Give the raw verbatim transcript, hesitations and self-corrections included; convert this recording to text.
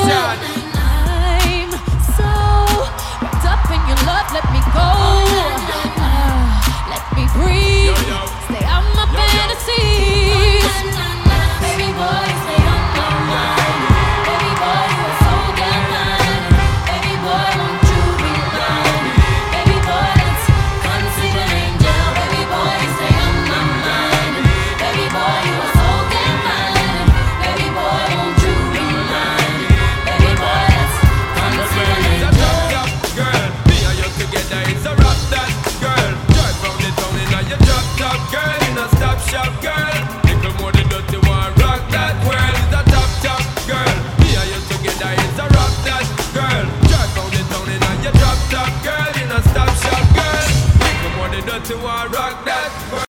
I'm so wrapped up in your love, let me go. Uh, let me breathe. Stay out my fantasies. Baby boy, stay on my mind. Baby boy, you are so damn mine. Baby boy, won't you be mine? Baby boy, let's conceive an angel. Baby boy, stay on my mind. Baby boy, you are so damn mine. Baby boy, won't you be mine? Baby boy, let's conceive an angel. Girl, me and you together is a rock that girl. Drive round the town in a your drop top girl. In a stop shop girl. Little more than dirty one rock that world. Is a top top girl. Me and you together is a rock that girl. Drive round the town in a your drop top girl. In a stop shop girl. Little more than dirty one rock that.